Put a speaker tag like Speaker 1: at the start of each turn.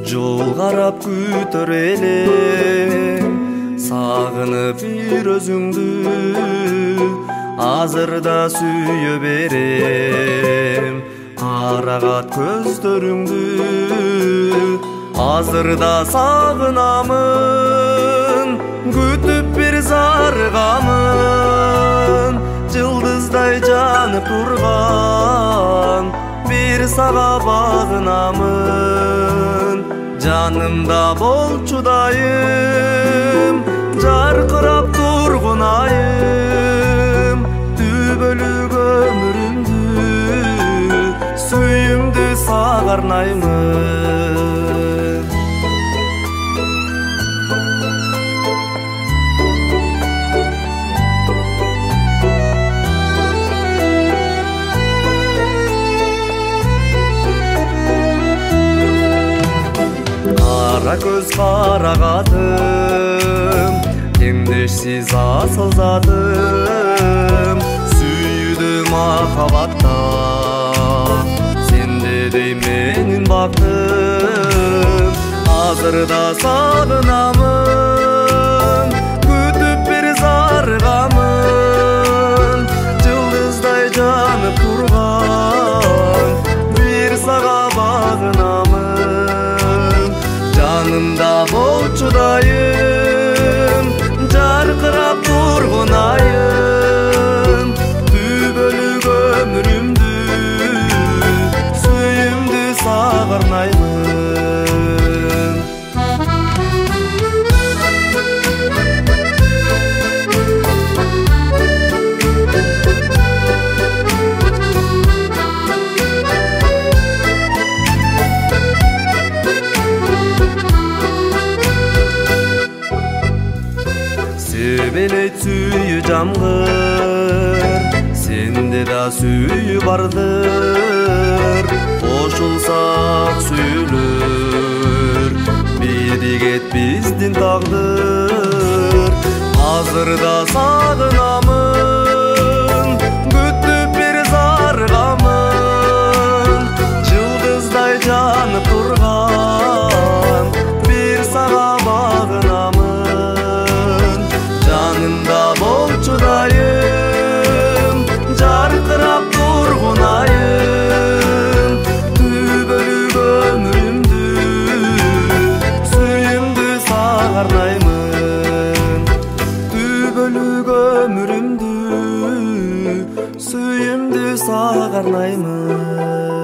Speaker 1: жол карап күтөр элем, сагынып бир өзүңдү азырда сүйө берем. Карагат көздөрүңдү азырда сагынамын, күтүп бир зарыгамын, жылдыздай жанып турган бир сага багынамын. Жанымда болчу дайым, жаркырап тургун айым, түбөлүк өмүрүмдү сүйүмдү сага арнаймын. Кара көз карагатым, теңдешсиз асыл затым, сүйүүдө махабатта сендедей менин бактым. Азырда сагынамын, күтүп бир зарыгамын, жылдыздай жанып турган бир сага багынамын. Жанымда болчу дайым, жаркырап тургун айым, түбөлүк өмүрүмдү сүйүмдү сага арнаймын. Себелейт сүйүү жамгыр, сенде да сүйүү бардыр. Кошулсак сүйүлөр, биригет биздин тагдыр. Азырда сагынамын, күтүп бир зарыгамын, жылдыздай жанып турган бир сага багынамын. Жанымда болчу дайым, жаркырап тургун айым, түбөлүк өмүрүмдү сүйүмдү сага арнаймын. Түбөлүк өмүрүмдү сүйүмдү сага арнаймын.